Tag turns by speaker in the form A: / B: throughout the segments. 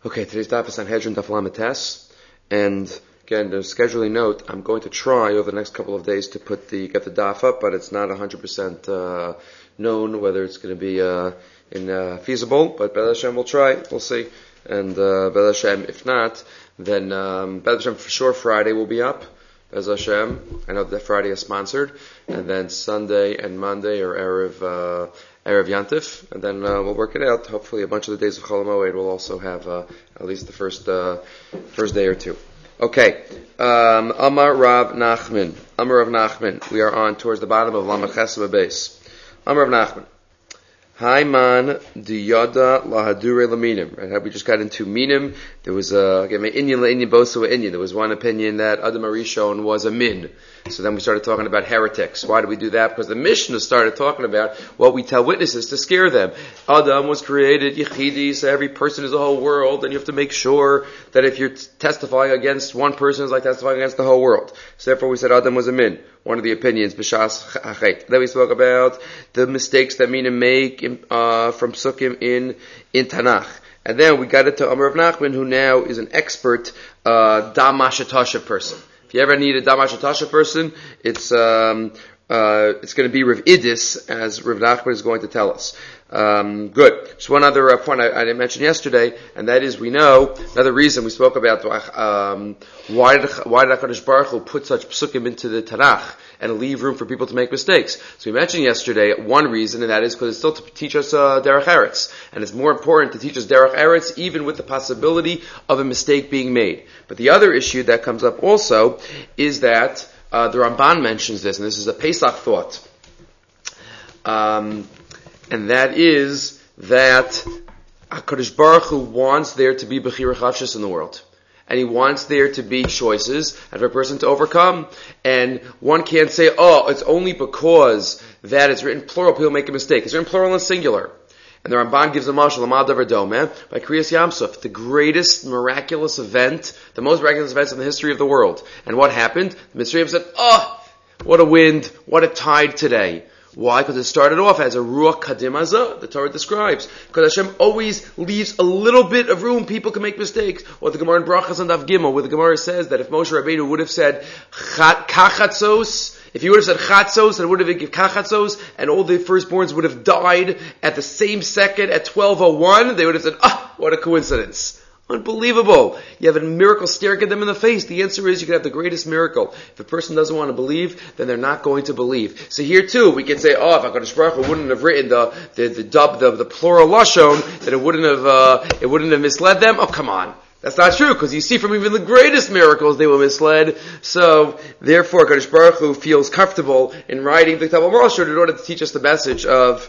A: Okay, today's daf is Sanhedrin Daf Lamed Tes, and again, there's a scheduling note. I'm going to try over the next couple of days to get the daf up, but it's not 100% known whether it's going to be feasible. But Be'ez Hashem will try. We'll see. And Be'ez Hashem, if not, then Be'ez Hashem for sure Friday will be up. Be'ez Hashem. I know that Friday is sponsored, and then Sunday and Monday are Erev Yantif, and then we'll work it out. Hopefully a bunch of the days of Chol HaMoed will also have at least the first day or two. Okay. Amar Rav Nachman. We are on towards the bottom of Lamed Ches base. Amar Rav Nachman. Haiman diyada lahadure laminim. Right? We just got into minim. There was again inyan bosu inyan. There was one opinion that Adam Arishon was a min. So then we started talking about heretics. Why did we do that? Because the Mishnah started talking about what we tell witnesses to scare them. Adam was created yichidi, so every person is the whole world, and you have to make sure that if you're testifying against one person, it's like testifying against the whole world. So therefore we said Adam was a min. One of the opinions, b'shas achet. Then we spoke about the mistakes that minim make from sukkim in Tanakh. And then we got into Amar Rav Nachman, who now is an expert damashatasha person. If you ever need a damashatasha person, it's going to be Rav Idis, as Rav Nachman is going to tell us. Good. Just one other point I didn't mention yesterday, and that is we know another reason we spoke about why did HaKadosh Baruch Hu put such psukim into the Tanakh and leave room for people to make mistakes. So we mentioned yesterday one reason, and that is because it's still to teach us derech eretz, and it's more important to teach us derech eretz even with the possibility of a mistake being made. But the other issue that comes up also is that the Ramban mentions this, and this is a Pesach thought. And that is that HaKadosh Baruch Hu wants there to be Bechira Chavshus in the world. And He wants there to be choices and for a person to overcome. And one can't say, it's only because that it's written plural, people make a mistake. It's written plural and singular. And the Ramban gives a mashal, Amal Davar Domeh, by Kriyas Yamsuf, the greatest miraculous event, the most miraculous events in the history of the world. And what happened? The Mitzrayim said, what a wind, what a tide today. Why? Because it started off as a ruach kadim hazah, the Torah describes. Because Hashem always leaves a little bit of room, people can make mistakes. Or the Gemara in Brachas and Daf Gimel, where the Gemara says that if Moshe Rabbeinu would have said kachatzos, if he would have said chatzos, and would have given kachatzos, and all the firstborns would have died at the same second at 12:01, they would have said, what a coincidence. Unbelievable. You have a miracle staring at them in the face. The answer is you can have the greatest miracle. If a person doesn't want to believe, then they're not going to believe. So here too, we can say, if HaKadosh Baruch Hu wouldn't have written the plural lashon, that it wouldn't have misled them. Oh, come on. That's not true, because you see from even the greatest miracles they were misled. So, therefore, HaKadosh Baruch Hu feels comfortable in writing the Kitab HaMoshur in order to teach us the message of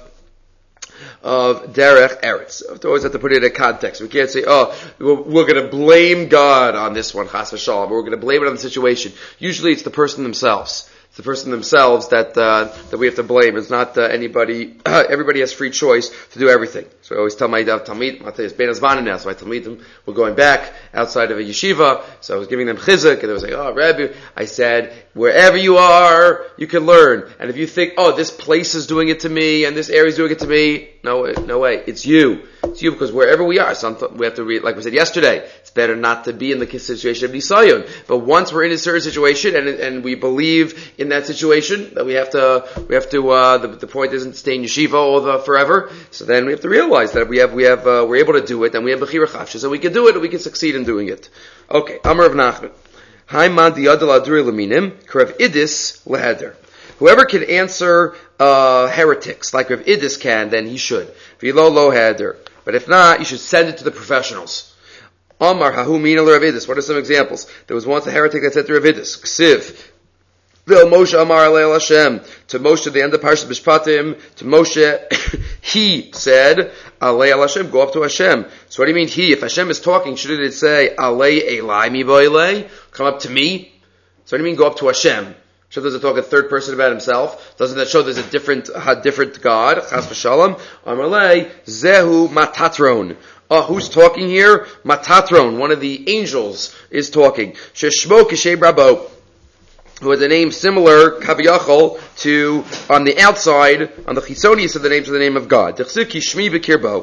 A: derech eretz. We always have to put it in a context. We can't say, we're going to blame God on this one, chas v'shalom, or we're going to blame it on the situation. Usually it's the person themselves. It's the person themselves that we have to blame. It's not anybody. Everybody has free choice to do everything. So I always tell my Talmid, it's Ben Azmanim now, so I Talmidim were going back outside of a yeshiva, so I was giving them chizuk, and they were saying, Rabbi, I said, wherever you are, you can learn. And if you think, this place is doing it to me, and this area is doing it to me, no way. It's you. It's you, because wherever we are, sometimes we have to read, like we said yesterday, it's better not to be in the situation of Nisayon. But once we're in a certain situation, and we believe in that situation, that we have to, the point isn't to stay in yeshiva all forever, so then we have to realize that we're able to do it, and we have Bechira Chavshus, and we can do it, and we can succeed in doing it. Okay, Amar Rav Nachman. Haiman diyadal aduri laminim, Rav Idis leheder. Whoever can answer heretics like Rav Idis can, then he should. V'lo lo heder. But if not, you should send it to the professionals. Amar hahu mina Rav Idis. What are some examples? There was once a heretic that said to Rav Idis, Ksiv. V'el Moshe Amar Alei Hashem. To Moshe, the end of Parashat Mishpatim, to Moshe, he said, Alei Hashem, go up to Hashem. So what do you mean he? If Hashem is talking, shouldn't it say, Alei Elai mi boilei? Come up to me? So what do you mean go up to Hashem? Hashem doesn't talk a third person about himself. Doesn't that show there's a different God? Chas v'shalom. Amalei, Zehu Matatron. Who's talking here? Matatron, one of the angels, is talking. Sheshmo Kishem Rabo. Who has a name similar, Kaviyachol, to, on the outside, on the Chisonius of the name, to the name of God. Shmi B'kirbo.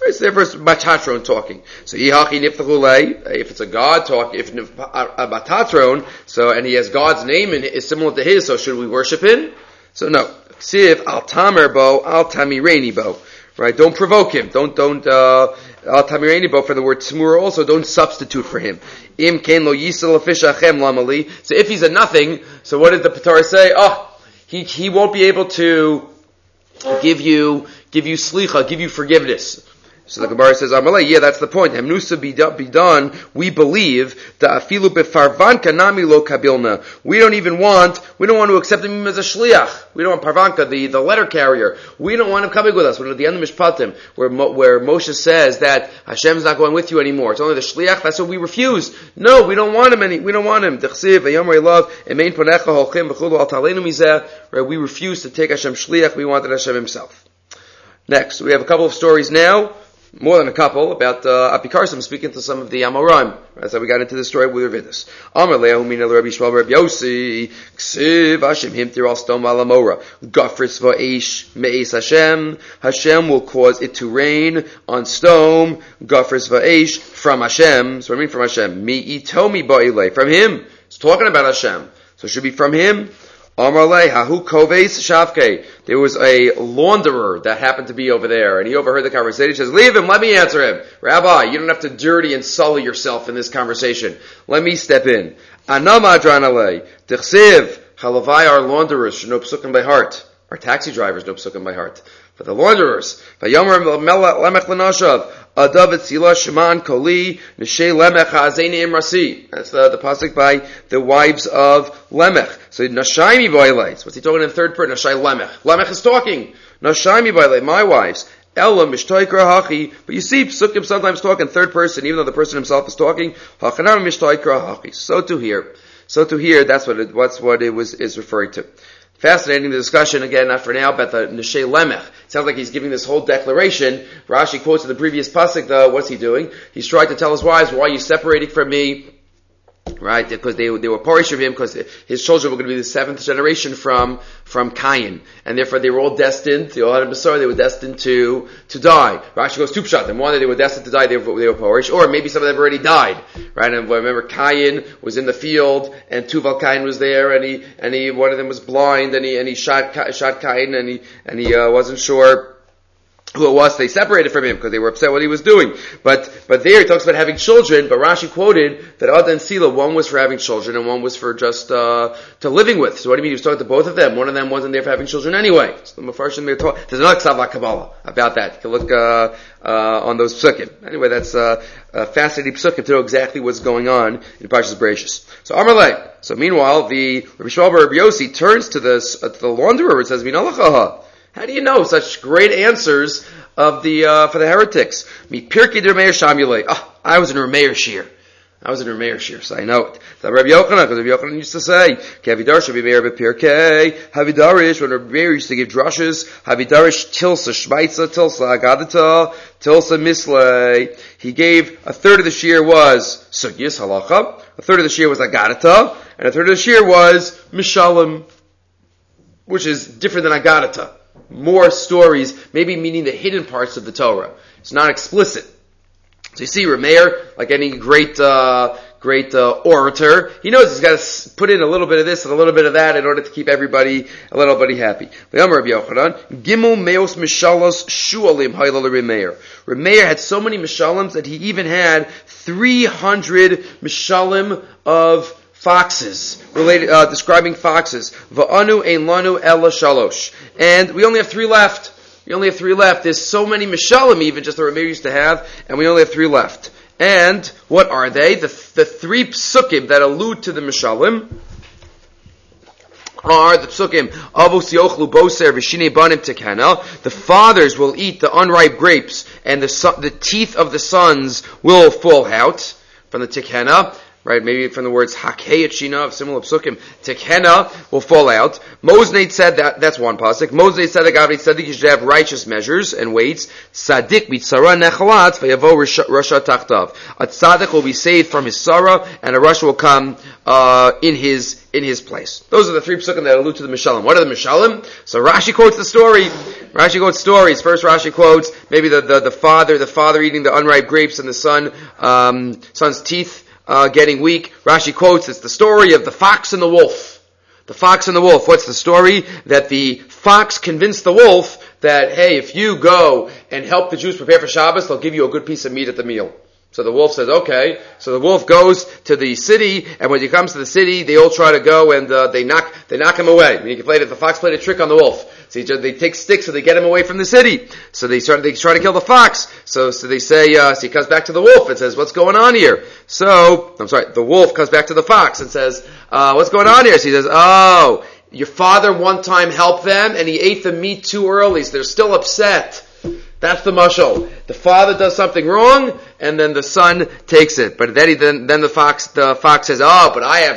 A: It's there for Matatron talking. So if it's a god talking, if a Matatron, so and he has God's name and is similar to his, so should we worship him? So no. Ksiv al tamer bo al tamireni bo. Right? Don't provoke him. Don't al tamireni bo for the word tzmura also. Don't substitute for him. Im ken lo yisel afishachem lamali. So if he's a nothing, so what did the Torah say? He won't be able to give you slicha, give you forgiveness. So the Gemara says, Amalei, yeah, that's the point. Hemnusa be done, we believe, that afilu befarvanka nami lo kabilna. We don't want to accept him as a shliach. We don't want parvanka, the letter carrier. We don't want him coming with us. We're at the end of Mishpatim, where Moshe says that Hashem's not going with you anymore. It's only the shliach. That's what we refuse. No, we don't want him. We don't want him. Right? We refuse to take Hashem shliach. We wanted Hashem himself. Next, we have a couple of stories now. More than a couple, about Apikarsim speaking to some of the Amoraim. That's how we got into the story with Ravidus. Amar lehu min el Rabbi Shmuel Rabbi Yossi ksiv Hashem himtir al stom al Amora gafris va'esh me'es Hashem. Hashem will cause it to rain on stone. Gafris va'esh from Hashem. So I mean from Hashem. Mi itomi ba'ilei, from Him. It's talking about Hashem. So it should be from Him. Amar le hahu koves shavke. There was a launderer that happened to be over there, and he overheard the conversation. He says, "Leave him. Let me answer him, Rabbi. You don't have to dirty and sully yourself in this conversation. Let me step in." Anama dranale tichsiv halavai. Our launderers should know psukim by heart. Our taxi drivers know psukim by heart. But the launderers, vayomer lemech lenashav. Adav etzila sheman koli nishay lemech ha'azeini imrasi. That's the pasuk by the wives of Lemech. So Nashaymi boilei. What's he talking in the third person? Nashay Lemech. Lemech is talking. Nashaymi boilei, my wives. Ella mishtoikra hachi. But you see, psukim sometimes talk in third person, even though the person himself is talking. Hachanam mishtoikra hachi. So to hear, that's what it is referring to. Fascinating, the discussion, again, not for now, about the Neshei Lemech. It sounds like he's giving this whole declaration. Rashi quotes in the previous pasuk, though, what's he doing? He's trying to tell his wives, why are you separating from me? Right? Because they were parish of him, because his children were going to be the seventh generation from Cain. And therefore they were all destined, they all had a Messiah, they were destined to die. Rashi goes two pshat. And one, that they were destined to die, they were parish. Or maybe some of them already died. Right? And remember, Cain was in the field, and Tuval Cain was there, and he, one of them was blind, and he shot Cain, and he wasn't sure who it was. They separated from him because they were upset what he was doing. But there he talks about having children, but Rashi quoted that Ada and Sila, one was for having children and one was for just to living with. So what do you mean? He was talking to both of them. One of them wasn't there for having children anyway. So the Mefarshim, there's another Ksav Kabbalah about that. You can look on those psukim. Anyway, that's a fascinating psukim to know exactly what's going on in Parshas Bereishis. So Amarle. So meanwhile, the Rabbi Shmuel Rabbi Yossi turns to the launderer and says, Minalachaha. How do you know such great answers of the for the heretics? Pirkei der Meir Shamulei. I was in Rameir Shir. So I know it. So Rabbi Yochanan, because Rabbi Yochanan used to say, Havidarish Rabbi Meir bepirkei. Havidarish, when Rabbi Meir used to give drushes, Havidarish tilsa shmaitza, tilsa agadata, tilsa mislei. He gave a third of the shir was sugyas halacha, a third of the shir was agadata, and a third of the shir was mishalim, which is different than agadata. More stories, maybe meaning the hidden parts of the Torah. It's not explicit. So you see, Rameir, like any great orator, he knows he's got to put in a little bit of this and a little bit of that in order to keep everybody happy. Gimel meos mishalos shualim haylal Rameir. Rameir had so many mishalims that he even had 300 mishalim of foxes, describing foxes. Va'anu ein lanu ella shalosh. And we only have three left. There's so many mishalim even just the Rameir used to have, and we only have three left. And what are they? The three psukim that allude to the mishalim are the psukim avos yochlu boser v'shinei banim tekena. The fathers will eat the unripe grapes, and the teeth of the sons will fall out from the tekena. right? Maybe from the words hakei shina of similar psukim, tekhena will fall out. Moznei said that's one pasuk. Moznei said that Gavnei Tzedek you should have righteous measures and weights. Sadik mitzara nechalat vayavo rasha tachtav. A tzaddik will be saved from his sorrow, and a rasha will come in his place. Those are the three psukim that allude to the Mishalim. What are the Mishalim? So Rashi quotes the story. Rashi quotes stories. First Rashi quotes maybe the father eating the unripe grapes and the son's teeth getting weak. Rashi quotes it's the story of the fox and the wolf. The fox and the wolf. What's the story? That the fox convinced the wolf that, hey, if you go and help the Jews prepare for Shabbos, they'll give you a good piece of meat at the meal. So the wolf says, okay. So the wolf goes to the city, and when he comes to the city, they all try to go and they knock him away. The fox played a trick on the wolf. So they take sticks and they get him away from the city. So they try to kill the fox. So they say, so he comes back to the wolf and says, what's going on here? The wolf comes back to the fox and says, what's going on here? So he says, oh, your father one time helped them and he ate the meat too early, so they're still upset. That's the mashal. The father does something wrong, and then the son takes it. But then the fox says, "Oh, but I have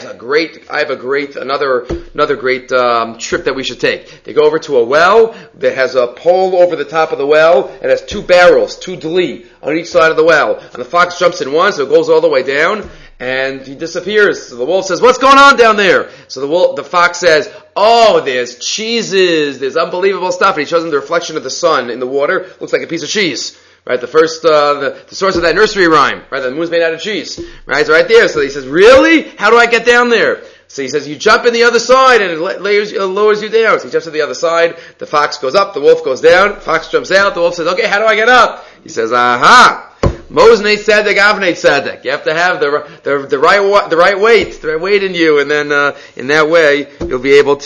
A: another great trip that we should take." They go over to a well that has a pole over the top of the well, and has two barrels, two dli on each side of the well. And the fox jumps in one, so it goes all the way down, and he disappears. So the wolf says, "What's going on down there?" So the fox says, "Oh, there's cheeses, there's unbelievable stuff." And he shows him the reflection of the sun in the water. Looks like a piece of cheese. Right? The first, the source of that nursery rhyme. Right? The moon's made out of cheese. Right? It's right there. So he says, "Really? How do I get down there?" So he says, "You jump in the other side and it lowers you down." So he jumps to the other side. The fox goes up. The wolf goes down. The fox jumps out. The wolf says, "Okay, how do I get up?" He says, "Aha! Moznei tzedek, avnei tzedek. You have to have the right weight in you, and then in that way you'll be able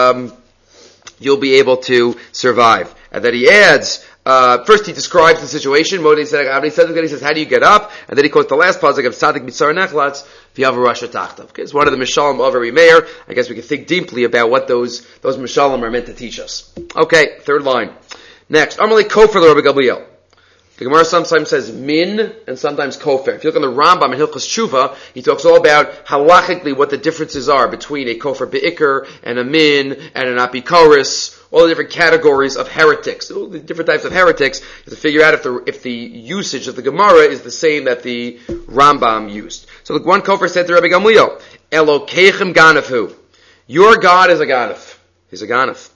A: to survive." And then he adds. First, he describes the situation. Moznei tzedek, avnei tzedek. Then he says, "How do you get up?" And then he quotes the last pasuk of Tzadik mitzar nechlatz v'yavu rasha tachtav. Okay, it's one of the mishalim of every mayor. I guess we can think deeply about what those mishalim are meant to teach us. Okay, third line. Next, Amalei kofer l'Rabbi Gamliel. The Gemara sometimes says min and sometimes kofer. If you look on the Rambam in Hilchos Tshuva, he talks all about halachically what the differences are between a kofer be'ikr and a min and an apikoris, all the different categories of heretics, all the different types of heretics, to figure out if the usage of the Gemara is the same that the Rambam used. So look, one kofer said to Rabbi Gamliel, Elokeichem ganafu. Your God is a ganaf. He's a ganaf.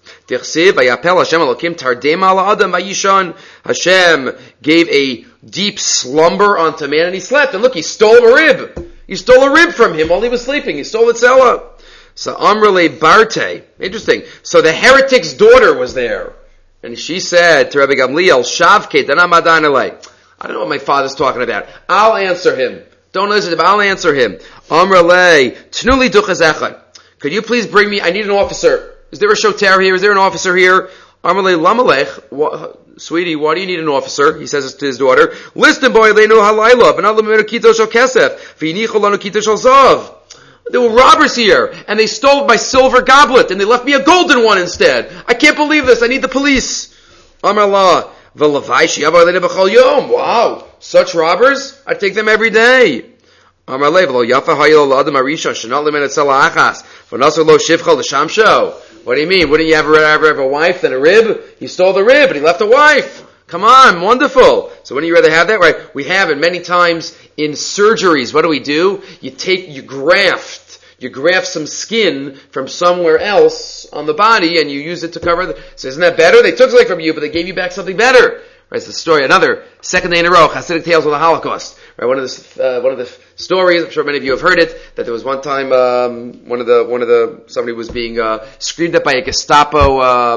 A: Hashem gave a deep slumber onto man, and he slept. And look, he stole a rib. He stole a rib from him while he was sleeping. He stole its ella. So Amrele Barte. Interesting. So the heretic's daughter was there. And she said to Rabbi Gamliel, Shavke, Danamadanele. I don't know what my father's talking about. I'll answer him. Don't listen to him. I'll answer him. Amrele, Tnuli Duchazechad. Could you please bring me, I need an officer. Is there a shoter here? Is there an officer here? Amalei Lamalech, sweetie, why do you need an officer? He says to his daughter, Listen, boy, Leinu Halayla, Benadlam Kito Shal Kesef, Vinicho Lanu Kito Shal Zav. There were robbers here, and they stole my silver goblet, and they left me a golden one instead. I can't believe this. I need the police. Amallah, Velavaishi, Abalei Bechal Yom. Wow, such robbers? I take them every day. Amalei Velo Yafa Hayil Adam Arisha Shanat Lemen Etzela Achas V'Nasar Lo Shivcha L'Shamsho. What do you mean? Wouldn't you ever have a wife than a rib? He stole the rib, and he left a wife. Come on, wonderful. So wouldn't you rather have that? Right? We have it many times in surgeries. What do? You graft some skin from somewhere else on the body, and you use it to cover so isn't that better? They took something from you, but they gave you back something better. Right? It's the story. Another second day in a row, Hasidic tales of the Holocaust. Right? One of the stories. I'm sure many of you have heard it. That there was one time somebody was being screamed at by a Gestapo,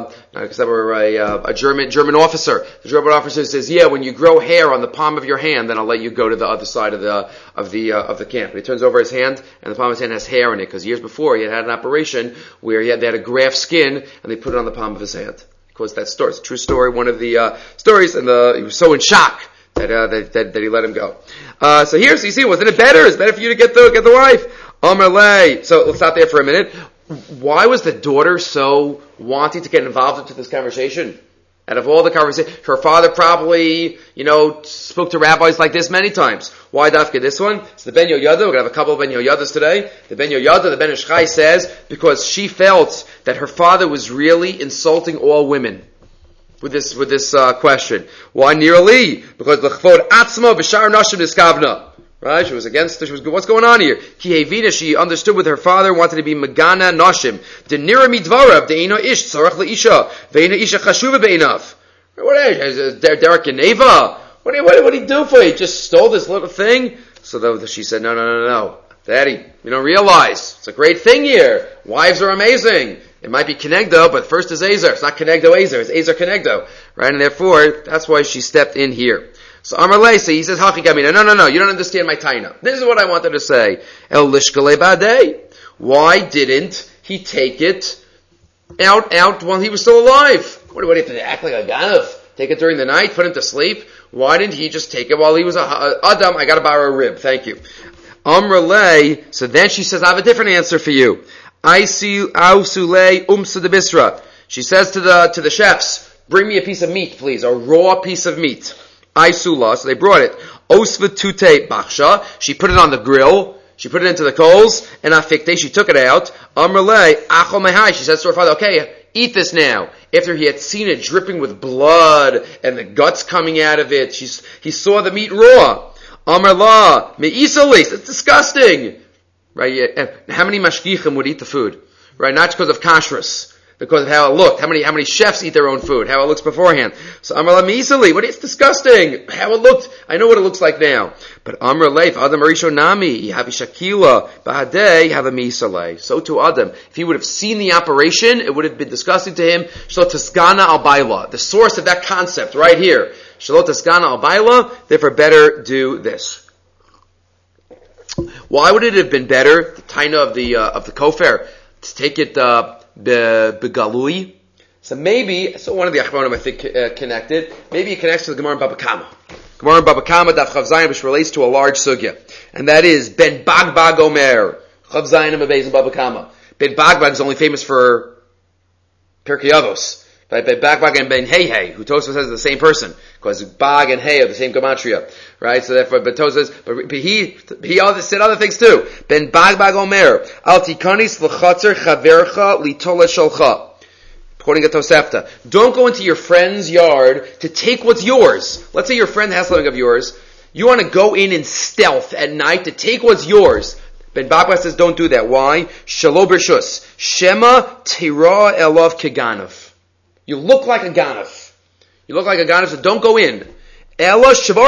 A: a German officer. The German officer says, "Yeah, when you grow hair on the palm of your hand, then I'll let you go to the other side of the camp." And he turns over his hand, and the palm of his hand has hair in it because years before he had an operation where they had to graft skin, and they put it on the palm of his hand. Of course, that story. It's a true story. One of the stories, and he was so in shock that he let him go. So you see, wasn't it better? It's better for you to get the wife. Amalei. So let's stop there for a minute. Why was the daughter so wanting to get involved into this conversation? Out of all the conversations, her father probably, spoke to rabbis like this many times. Why dafka this one? It's the Ben Yehoyada. We're going to have a couple of Ben Yehoyadas today. The Ben Yehoyada, the Ben Ish Chai says, because she felt that her father was really insulting all women with this question. Why nearly? Because l'chvod atzma b'shar nashim niskavna. Right? She was what's going on here? Ki hevina, she understood with her father, wanted to be Magana Nashim. De nira midvarav, de ino ish, tzarach le'isha, ve'ina isha chashuva be'inav. What is Derek Geneva? What did he do for you? He just stole this little thing? So she said, no. Daddy, you don't realize. It's a great thing here. Wives are amazing. It might be Kenegdo, but first is Ezer. It's not Kenegdo Ezer, it's Ezer Kenegdo. Right? And therefore, that's why she stepped in here. So Amar Leisi, he says, Hachi Gamina. No, you don't understand my taina. This is what I wanted to say. El Lishkale Badei. Why didn't he take it out while he was still alive? What do you have to act like a ganav? Take it during the night, put him to sleep? Why didn't he just take it while he was Adam? I gotta borrow a rib. Thank you. Amar Lei, so then she says, I have a different answer for you. I see Ausule Umsa de Bisra. She says to the chefs, bring me a piece of meat, please, a raw piece of meat. Aisula, so they brought it. Osvatute baksha, she put it on the grill, she put it into the coals, and afikte, she took it out. Amrle, achol mehai, she says to her father, okay, eat this now. After he had seen it dripping with blood, and the guts coming out of it, he saw the meat raw. Amrla, me'isalis, it's disgusting. Right, how many mashgichim would eat the food? Right, not because of kashrus, because of how it looked. How many chefs eat their own food? How it looks beforehand. So Amar La Misali, it's disgusting. How it looked. I know what it looks like now. But Amar Leif, Adam Arisho Nami, Yahavi Shakila, Bahadei, have a Misalei. So to Adam, if he would have seen the operation, it would have been disgusting to him. Shalot Taskana al Baila. The source of that concept right here. Shalot Taskana al Baila, therefore better do this. Why would it have been better, the taina of the kofar, to take it begalui? So one of the achronim I think connected. Maybe it connects to the Gemara in Baba Kama. Gemara in Baba Kama Daf Chav Zayin, which relates to a large sugya, and that is Ben Bagbag Omer Chav Zayin and Mabez in Baba Kama. Ben Bagbag is only famous for Pirkei Avos. Right, Ben Bagbag and Ben Hey, who Tosfos says is the same person, because Bag and Hey are the same gematria, right? So therefore, but Tosfos, but he said other things too. Ben Bagbag Omer, Al Tikanis l'chatzer chavercha litola shalcha. According to Tosefta, don't go into your friend's yard to take what's yours. Let's say your friend has something of yours. You want to go in stealth at night to take what's yours. Ben Bagbag says, don't do that. Why? Shalo bershus. Shema tira elav keganav. You look like a ganav. So don't go in. Just go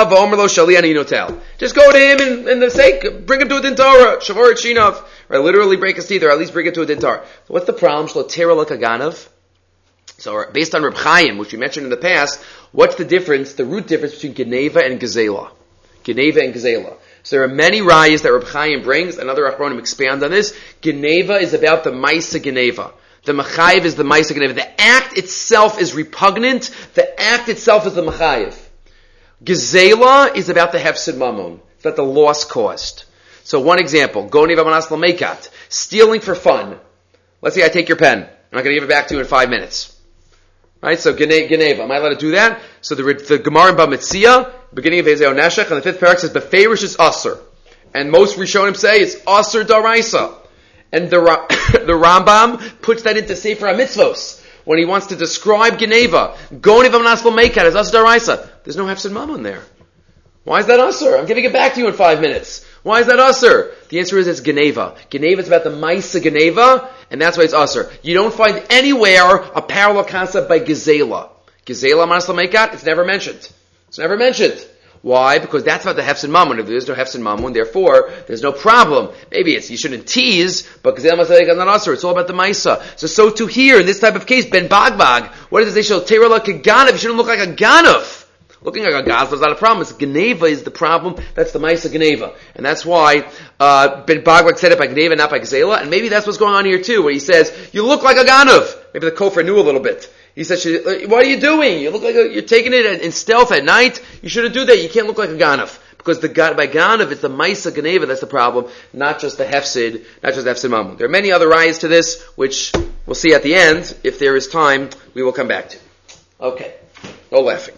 A: to him and bring him to a din Torah. Shavarit shinav. Right, literally break his teeth, or at least bring it to a din Torah. So what's the problem? Shlotera like a ganav. So based on Reb Chaim, which we mentioned in the past, what's the difference, the root difference between Geneva and Gezela? So there are many rayas that Reb Chaim brings, and other achronim expand on this. Geneva is about the Maisa Geneva. The Machayev is the Maisa Geneva. The act itself is repugnant. The act itself is the Machayev. Gezela is about the Hefsid Mammon. It's about the loss caused. So one example, Goni v'manas l'meikat, stealing for fun. Let's say I take your pen. I'm not going to give it back to you in 5 minutes. Right? So Geneva, am I allowed to do that? So the Gemara in Bamitzia, beginning of Ezeo Neshech, and the 5th parak says, Beferish is Asr. And most Rishonim say it's Asr Daraisa. And the Rambam puts that into Sefer HaMitzvos when he wants to describe Geneva. Goni v'manas l'meikat is Asr Daraisa. There's no Hefsid Mammon there. Why is that Asr? I'm giving it back to you in 5 minutes. Why is that Asr? The answer is it's Geneva. Geneva is about the Maisa Geneva, and that's why it's Asr. You don't find anywhere a parallel concept by Gezela. Gezela Manas L'Meikat, it's never mentioned. Why? Because that's about the Hefsid Mammon. If there's no Hefsid Mammon, therefore, there's no problem. Maybe you shouldn't tease, but Gezela Manas L'Meikat is not Asr. It's all about the Maisa. So too here, in this type of case, Ben Bagbag, what does it say? Teira like a Ganav. You shouldn't look like a Ganav. Looking like a Gazla is not a problem. It's Geneva is the problem. That's the Maisa Geneva. And that's why Ben Bagbag said it by Geneva, not by Gezela. And maybe that's what's going on here too, where he says, you look like a Ganav. Maybe the Kofar knew a little bit. He said, what are you doing? You look like you're taking it in stealth at night. You shouldn't do that. You can't look like a Ganav. Because by Ganav, it's the Maisa Geneva that's the problem, not just the Hefsid Mammon. There are many other rayas to this, which we'll see at the end. If there is time, we will come back to. Okay. No laughing.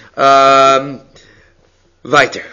A: Weiter.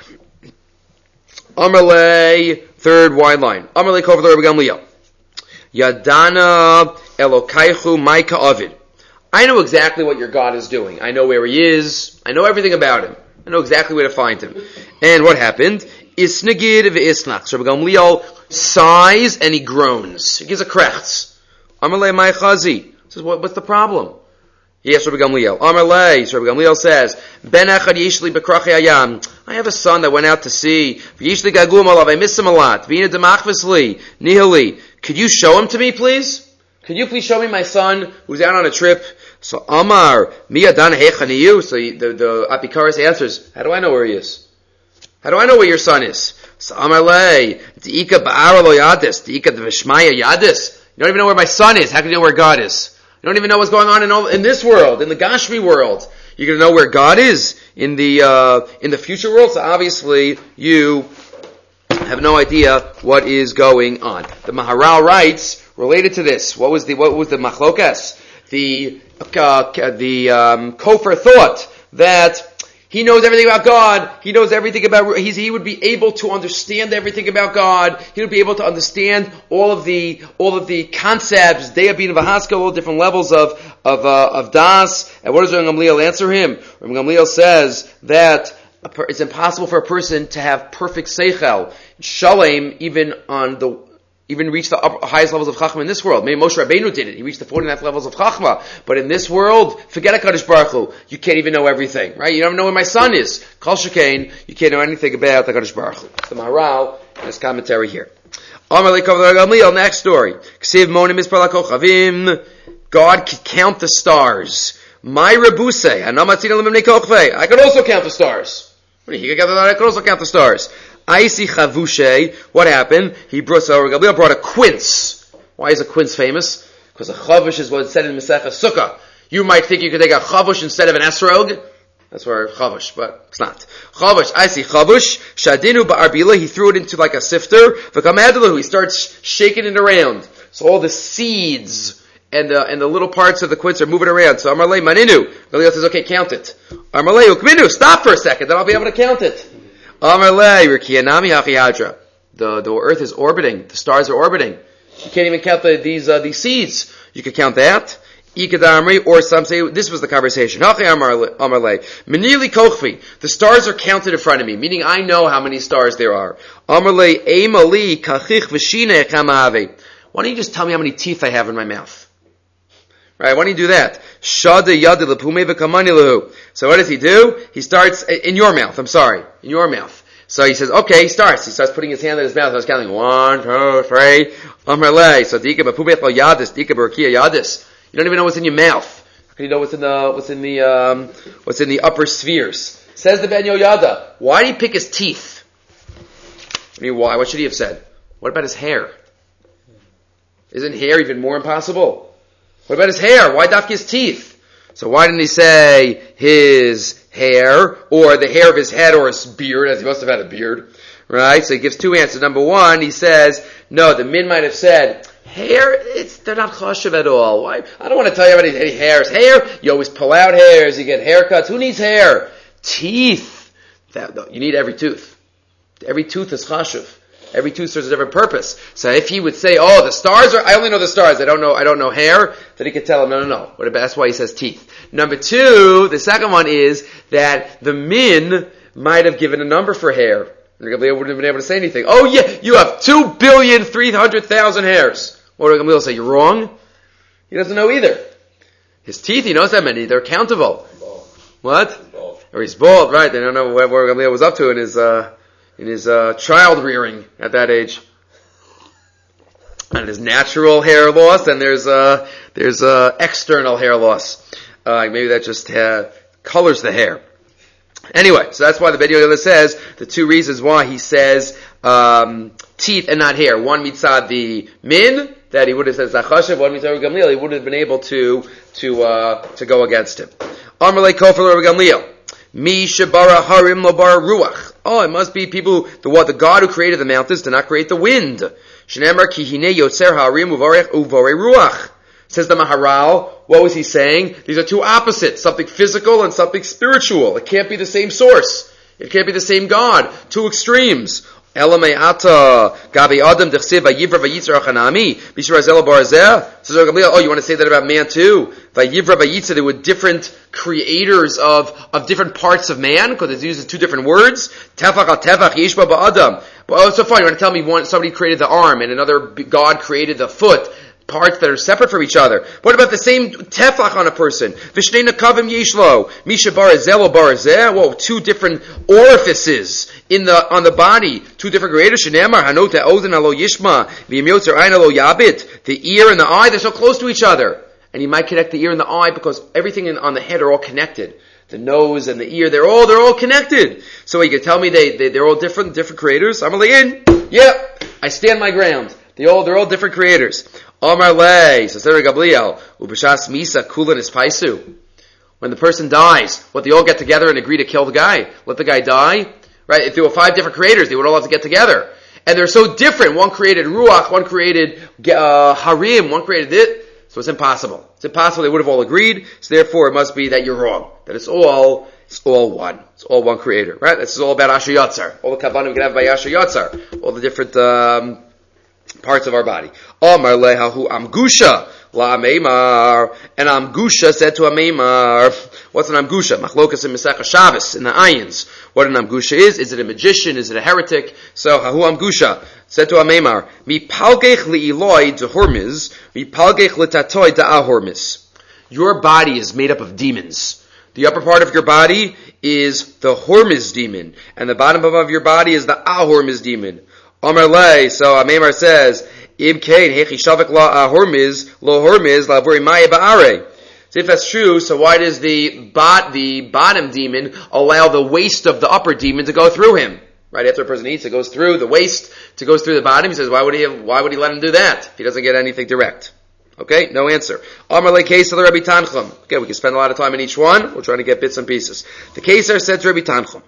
A: Amarle, third wide line. Amarle Kovar Rabbi Gamliel. Yadana Elokaichu Maika Ovid. I know exactly what your God is doing. I know where he is. I know everything about him. I know exactly where to find him. And what happened? Isnagid v'isnach. So Rabbi Gamliel sighs and he groans. He gives a krechts. Amarle Mai Chazi. Says, what's the problem? Yes, Rabbi Gamliel. Amarle. So Rabbi Gamliel says, Ben echad yishli bekrachi ayam. I have a son that went out to sea. V'yishli gagum alav. I miss him a lot. V'ina demachvisli. Nihili. Could you show him to me, please? Could you please show me my son who's out on a trip? So Amar, miyadan hechaniyu. So the Apikaris answers, how do I know where he is? How do I know where your son is? So Amar le, Di'ika ba'ara lo yadis, Di'ika d'vishmaya yadis. You don't even know where my son is. How can you know where God is? You don't even know what's going on in this world, in the Gashmi world. You're going to know where God is in the future world. So obviously you have no idea what is going on. The Maharal writes related to this. What was the machlokas? The Kofar thought that he knows everything about God. He knows everything about. He would be able to understand everything about God. He would be able to understand all of the concepts. Deyabin v'haskell, all different levels of das. And what does Rabbi Gamliel answer him? Rabbi Gamliel says that it's impossible for a person to have perfect seichel, shalem, even reach the highest levels of Chachma in this world. Maybe Moshe Rabbeinu did it. He reached the 49th levels of Chachma. But in this world, forget HaKadosh Baruch Hu. You can't even know everything, right? You don't know where my son is. Kol Shekain, you can't know anything about the HaKadosh Baruch Hu. The Maharal and his commentary here. Next story. God could count the stars. My Rebuse. I could also count the stars. I could also count the stars. Aisi Chavushe, what happened? Gamliel brought a quince. Why is a quince famous? Because a chavush is what is said in Masechah Sukkah. You might think you could take a chavush instead of an esrog. That's where chavush, but it's not. Chavush, Aisi Chavush, Shadinu Ba'arbila, he threw it into like a sifter. V'kamadelu, he starts shaking it around. So all the seeds and the little parts of the quince are moving around. So Amarle Maninu. Gamliel says, okay, count it. Amarle Ukminu, stop for a second, then I'll be able to count it. The earth is orbiting. The stars are orbiting. You can't even count these seeds. You could count that. Or some say this was the conversation. The stars are counted in front of me, meaning I know how many stars there are. Why don't you just tell me how many teeth I have in my mouth? Right? Why don't you do that? So what does he do? He starts in your mouth. I'm sorry, in your mouth. So he says, okay, he starts putting his hand in his mouth. I was counting 1, 2, 3. So you don't even know what's in your mouth. How can you know what's in the upper spheres? Says the Ben Yoyada. Why did he pick his teeth? I mean, why? What should he have said? What about his hair? Isn't hair even more impossible? What about his hair? Why dafki his teeth? So why didn't he say his hair, or the hair of his head, or his beard, as he must have had a beard? Right? So he gives two answers. Number one, he says, no, the min might have said, hair, they're not chashuv at all. Why? I don't want to tell you about any hairs. Hair, you always pull out hairs, you get haircuts. Who needs hair? Teeth. You need every tooth. Every tooth is chashuv. Every tooth serves a different purpose. So if he would say, oh, the stars I only know the stars, I don't know hair, then he could tell him, no. That's why he says teeth. Number two, the second one is that the min might have given a number for hair. And Gamliel wouldn't have been able to say anything. Oh yeah, you have 2,300,000 hairs. What would Gamliel say? You're wrong? He doesn't know either. His teeth, he knows that many. They're countable. What? Or he's bald, right? They don't know what Gamliel was up to in his child rearing at that age. And there's natural hair loss, and there's external hair loss. Maybe that just colors the hair. Anyway, so that's why the Ben Yoyada says the two reasons why he says teeth and not hair. One mitzad the min, that he would have said zachashav. One mitzad Gamliel, he wouldn't have been able to go against him. Amalei kofar Rabbi Gamliel. Mi shebara harim lo bara ruach. Oh, it must be the God who created the mountains did not create the wind. Shneimar ki hine yotzer harim uvarei ruach. Says the Maharal, what was he saying? These are two opposites, something physical and something spiritual. It can't be the same source. It can't be the same God. Two extremes. Elamei ata gabi adam dechsev vayivra vayitzer achanami bishra zela barzeh. Says Gamliel, you want to say that about man too? Vayivra vayitzer, they were different creators of different parts of man because it uses two different words. Tefach al tefach yishba ba'adam. But so far, you want to tell me somebody created the arm and another God created the foot? Parts that are separate from each other. What about the same tefach on a person? Vishnei nakavim yeshlo. Misha barazeh barazeh. Whoa, two different orifices on the body. Two different creators. Shenemar hanota ozen alo yishma. V'yimyotzer ein alo yabit. The ear and the eye, they're so close to each other. And you might connect the ear and the eye because everything on the head are all connected. The nose and the ear, they're all connected. So you can tell me they're all different creators. I'm in. Yeah, I stand my ground. They're all different creators. Omar lei, says Gabriel, ubashas misa kulan is paisu. When the person dies, they all get together and agree to kill the guy, let the guy die, right? If there were 5 different creators, they would all have to get together, and they're so different. One created ruach, one created harim, one created it. So it's impossible. It's impossible. They would have all agreed. So therefore, it must be that you're wrong. That it's all one. It's all one creator, right? This is all about Asher Yatzar. All the kavanim we can have by Asher Yatzar. All the different parts of our body. Amar lehahu amgusha la ameimar. And Amgusha said to Ameimar, what's an Amgusha? Machlokas in Masechah Shabbos, in the Ayins. What an Amgusha is? Is it a magician? Is it a heretic? So, hahu Amgusha said to Ameimar, mi palgech li'iloi dehormiz, mi palgech litatoi da'ahormiz. Your body is made up of demons. The upper part of your body is the Hormiz demon, and the bottom of your body is the Ahormiz demon. Amar lei, so Ameimar says, Im kain hechi shavik la Ahormiz, lo Hormiz, la vuri maya ba'are. So if that's true, so why does the bottom demon allow the waist of the upper demon to go through him? Right after a person eats, it goes through the waist, it goes through the bottom. He says, why would he let him do that if he doesn't get anything direct? Okay, no answer. Amar le Keser the Rabbi Tanchum. Okay, we can spend a lot of time in each one. We're trying to get bits and pieces. The Keser said to Rabbi Tanchum,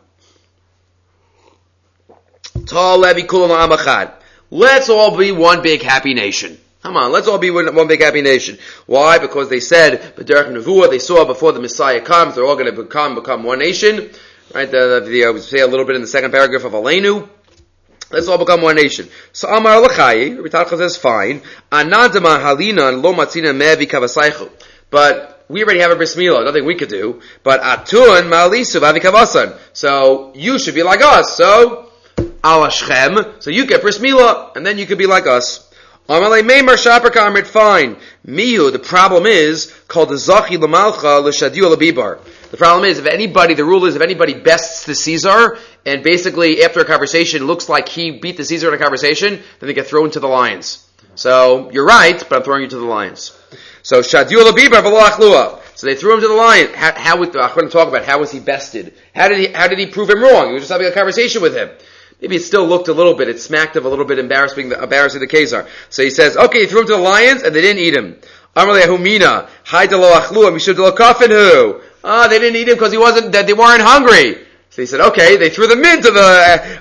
A: Tal levi kulam amachad. Let's all be one big happy nation. Come on, let's all be one big happy nation. Why? Because they said, B'derech Nevuah, they saw before the Messiah comes, they're all going to become one nation. Right? We say a little bit in the second paragraph of Aleinu. Let's all become one nation. So Amar Lachai, Rabbi Tanchum says, fine. Anandama halina lo matzina mevi kavasaychu. But we already have a bris milah, nothing we could do. But atun ma'alisu vavi kavasan. So you should be like us. So ala shchem. So you get bris milah, and then you could be like us. Amalei meimar shaper kamrit, fine. Mihu, the problem is called the zachi l'malcha l'shadiu l'bibar. The problem is, the rule is if anybody bests the Caesar, and basically after a conversation looks like he beat the Caesar in a conversation, then they get thrown to the lions. So, you're right, but I'm throwing you to the lions. So, Shadiu l'bibar v'lo achlua. So they threw him to the lion. I'm going to talk about how was he bested. How did he prove him wrong? He was just having a conversation with him. Maybe it still looked a little bit, it smacked of a little bit embarrassing the Caesar. So he says, okay, he threw him to the lions, and they didn't eat him. Amar le'ahumina, hai de lo achlua, mishud de lo kafinhu. They didn't eat him because they weren't hungry. So he said, okay, they threw them into the,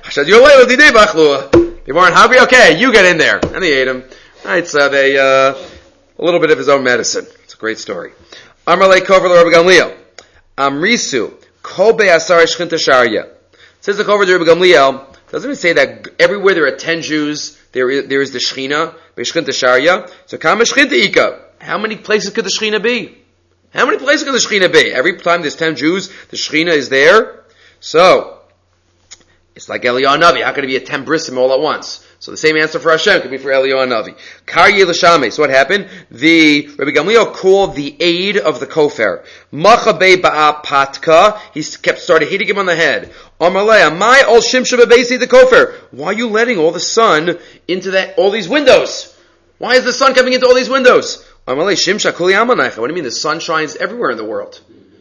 A: they weren't hungry, okay, you get in there. And they ate him. Right, so they, a little bit of his own medicine. It's a great story. Amar le'kover l'Rabbi Gamliel, Amrisu, kol be'asar shchinta sharya. Says the kover to Rabbi Gamliel, doesn't it say that everywhere there are 10 Jews, there is the Shechina, be'shchinta sharya? So kama shchinta ika. How many places could the Shechina be? How many places could the Shechina be? Every time there's 10 Jews, the Shechina is there. So, it's like Eliyahu Navi. How could it be a 10 brisim all at once? So the same answer for Hashem could be for Eliyahu Navi. Karye l'shameh. So what happened? The Rabbi Gamliel called the aid of the kofer. Machabei ba'a patka. He started hitting him on the head. Amalei, my ol shimsha bebeisi the kofer. Why are you letting all the sun into all these windows? Why is the sun coming into all these windows? Amalei shimsha kuli amanaycha. What do you mean? The sun shines everywhere in the world.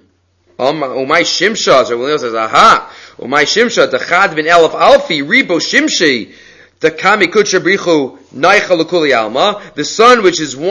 A: Umay shimsha. So Gamliel says, aha. Umay shimsha. Dechad bin elef alfi. Ribo shimshi. The kami kutshabrichu naicha l'kuli alma, the sun which is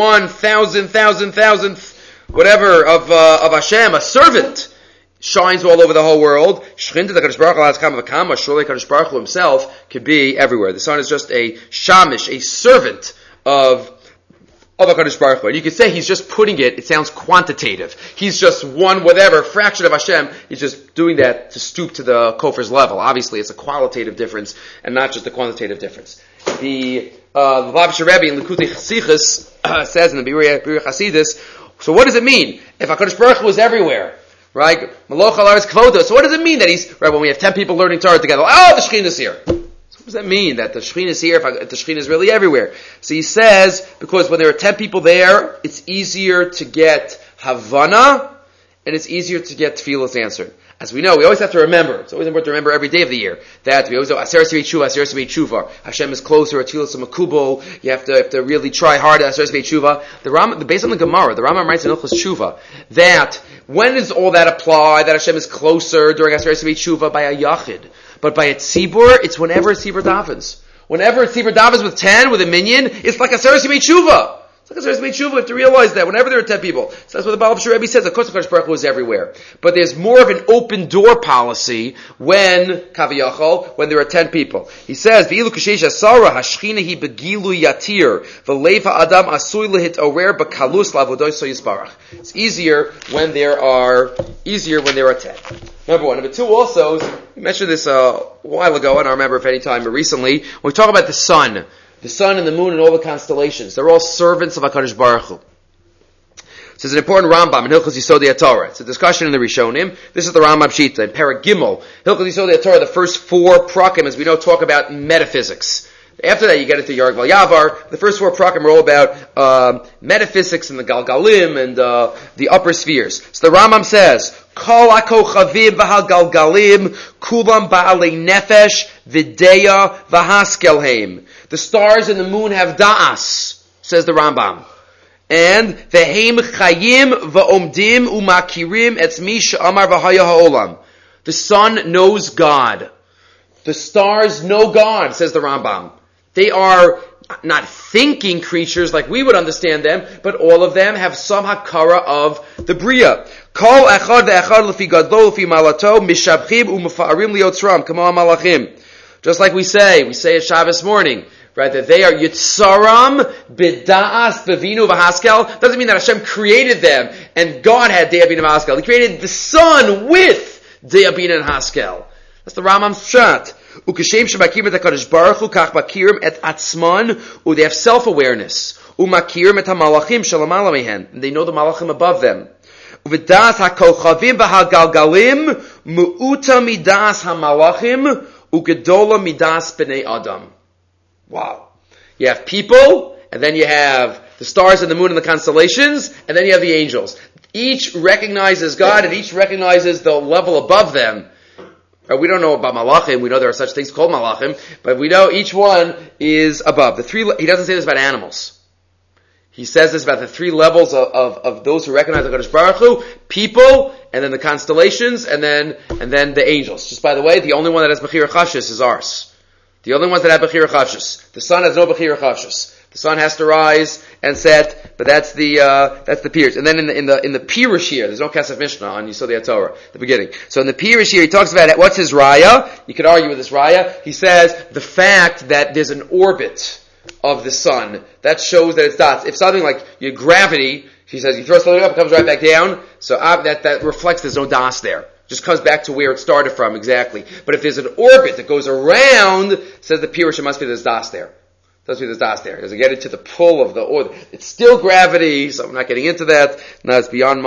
A: 1,000, whatever of Hashem, a servant, shines all over the whole world. Shchinta the Kadosh Baruch Hu has kama v'kama. Surely Kadosh Baruch Hu himself could be everywhere. The sun is just a shamish, a servant of of HaKadosh Baruch Hu. And you could say he's just putting it sounds quantitative. He's just one whatever fraction of Hashem. He's just doing that to stoop to the Kofir's level. Obviously, it's a qualitative difference and not just a quantitative difference. The Lubavitcher Rebbe in Likutei Sichos says in the Birei Chasidus, so what does it mean? If HaKadosh Baruch Hu is everywhere, right? Maloch al Aretz Kvodo. So what does it mean that he's, right, when we have 10 people learning Torah together, oh, the Shekhinah is here. So what does that mean? That the Shekhinah is here, if the Shekhinah is really everywhere? So he says, because when there are 10 people there, it's easier to get Havana, and it's easier to get Tefillas answered. As we know, we always have to remember, it's always important to remember every day of the year, that we always know, Aseret Sivei Tshuva, Aseret Sivei Tshuva. Hashem is closer, Atzilas Makubal, you have to really try hard at Aseret Sivei Tshuva. Based on the Gemara, the Rambam writes in Hilchos Tshuva, that when does all that apply, that Hashem is closer during Aseret Sivei Tshuva by a Yachid? But by a Tzibur, it's whenever a Tzibur davens. Whenever a Tzibur davens with 10, with a minyan, it's like Aseret Sivei Tshuva. We have to realize that whenever there are 10 people. So that's what the Baal B'Shir Rebbe says. Of course, the HaKadosh Baruch Hu is everywhere. But there's more of an open door policy when, Kaviyachol, when there are 10 people. He says, V'ilu Kashesh Asara Hashchina Hi Begilu Yatir V'Lev Adam Asui Lehit Orer B'Kalus Lavodoy So Yisparach. It's easier when there are 10. Number one. Number two also, we mentioned this a while ago, and I remember if any time, but recently, when we talk about the sun and the moon and all the constellations, they're all servants of HaKadosh Baruch Hu. So it's an important Rambam in Hilchos Yisodei HaTorah. It's a discussion in the Rishonim. This is the Rambam Shita in Perek Gimel. Hilchos Yisodei HaTorah, the first 4 prakim, as we know, talk about metaphysics. After that, you get into Yarg Val Yavar. The first 4 prakim are all about metaphysics and the Galgalim and the upper spheres. So the Rambam says, Kol HaKochavim v'Hal Galgalim Kulam Ba'alei Nefesh V'Deya V'Haskelheim. The stars and the moon have da'as, says the Rambam. And V'Heim Chayim V'Omdim U'Makirim Etzmi She'amar V'Haya Ha'olam. The sun knows God. The stars know God, says the Rambam. They are not thinking creatures like we would understand them, but all of them have some hakara of the Bria. Kol echad ve'echad lefi gadlo lefi malato mishabchim u'mefa'arim liotzram kamo malachim. Just like we say at Shabbos morning, right, that they are Yitzaram b'da'as b'vinu v'haskel. Doesn't mean that Hashem created them and God had De'ah Bina v'haskel. He created the sun with De'ah Bina and Haskel. That's the Rambam's shot. Ukashem shemakirim et HaKadosh Baruch Hu kach makirim et atzman, they have self-awareness. Umakirim et hamalachim shalamala mehen, they know the malachim above them. Uvidas hakochavim v'hagalgalim mu'uta midas hamalachim ugedola midas b'nei adam. Wow. You have people, and then you have the stars and the moon and the constellations, and then you have the angels. Each recognizes God, and each recognizes the level above them. We don't know about malachim. We know there are such things called malachim, but we know each one is above. He doesn't say this about animals. He says this about the 3 levels of those who recognize the HaKadosh Baruch Hu: people, and then the constellations, and then the angels. Just by the way, the only one that has Bechira Chashis is ours. The only ones that have Bechira Chashis. The sun has no Bechira Chashis. The sun has to rise and set, but that's the Pirush. And then in the Pirush here, there's no Kesef Mishnah on Yisodei HaTorah, the beginning. So in the Pirush here, he talks about what's his raya. You could argue with his raya. He says the fact that there's an orbit of the sun, that shows that it's dots. If something like your gravity, he says, you throw something up, it comes right back down, so that reflects there's no das there. Just comes back to where it started from, exactly. But if there's an orbit that goes around, says the Pirush, it must be there's das there. Doesn't mean there's das there. It doesn't get into the pull of the orbit. It's still gravity, so I'm not getting into that. No, it's beyond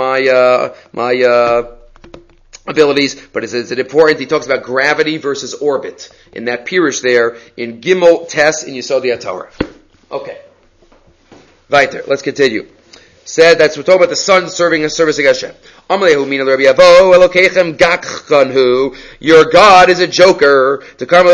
A: my abilities, but it's an important, he talks about gravity versus orbit in that Pirush there in Gimel Tes in Yisodei HaTorah. Okay. Weiter. Let's continue. Said that's we're talking about the sun serving a service against Hashem. Your God is a joker.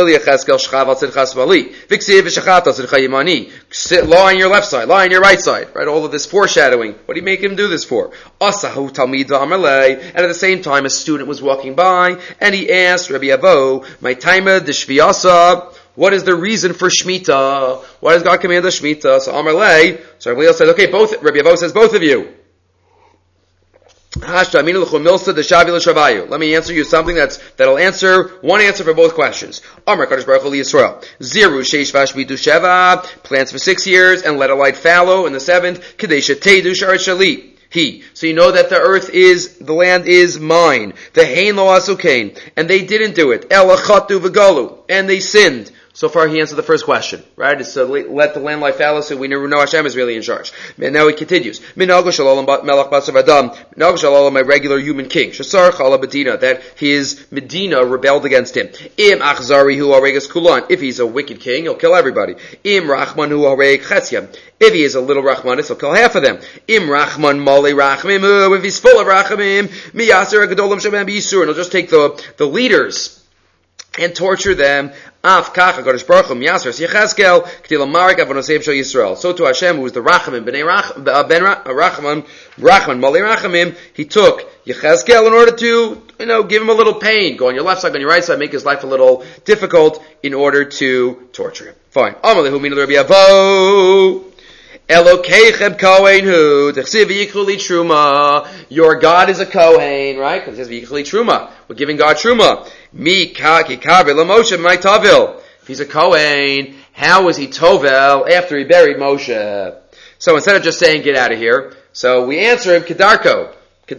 A: Sit, lie on your left side, lie on your right side. Right, all of this foreshadowing. What do you make him do this for? And at the same time, a student was walking by, and he asked Rabbi Avo, "My taima de shviyasa." What is the reason for Shemitah? Why does God command the Shemitah? So Amar Lei, so Rabbi Avo says, okay, Rabbi Avo says both of you. Let me answer you something that'll answer one answer for both questions. Amar Kadosh Baruch Hu Yisrael. Ziru sheish vashvidu sheva, plants for 6 years and let a light fallow in the 7th. Kadesha teidu shar shali. So you know that the land is mine. The hein lo asukein, and they didn't do it. El achatu v'galu, and they sinned. So far, he answered the first question, right? It's let the land lie fallow, so we know Hashem is really in charge. And now he continues. Minhag shalom melech basav adam. Minhag shalom, my regular human king. Shasar chala Medina, that his Medina rebelled against him. Im achzari hu haregas kulan. If he's a wicked king, he'll kill everybody. Im rachman hu hareg chetziyam. If he is a little rachmanis, he'll kill half of them. Im rachman mali rachmim. If he's full of rachmim, miyaser agedolim shabam b'yisur. And he'll just take the leaders and torture them. Af kacha Kadosh Baruch Hu Yasser Yechezkel K'til Marik Avonoseim Shel Yisrael. So to Hashem, who is the Rachamim Ben Rachman Mali Rachamim, he took Yechezkel in order to give him a little pain. Go on your left side, on your right side, make his life a little difficult in order to torture him. Fine. Amalehu Min Rabbi Avo. Elokeichem Kohen Hu T'chsiv Yichuli Truma. Your God is a Kohen, right? Because it says Yichuli Truma. We're giving God Truma. Mi Kaki Kavel Moshe My Tavil. If he's a Kohen, how was he Tovel after he buried Moshe? So instead of just saying get out of here, so we answer him Kedarko.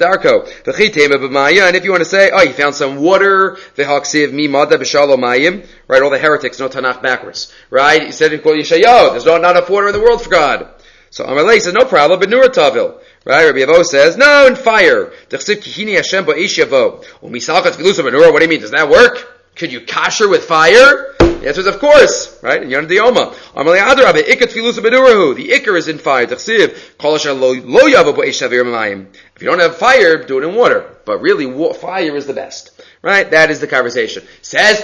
A: And if you want to say, he found some water, v'haksiv mi mada b'shalom mayim, right? All the heretics know Tanakh backwards, right? He said in Kol Yeshayahu, there's not enough water in the world for God. So Amalei says, no problem, but Nura Tavil. Right? Rabbi Avo says, no, in fire. What do you mean? Does that work? Could you kasher with fire? The answer is of course, right? In Yon Dioma. The ikar is in fire. If you don't have fire, do it in water. But really, fire is the best. Right? That is the conversation. Says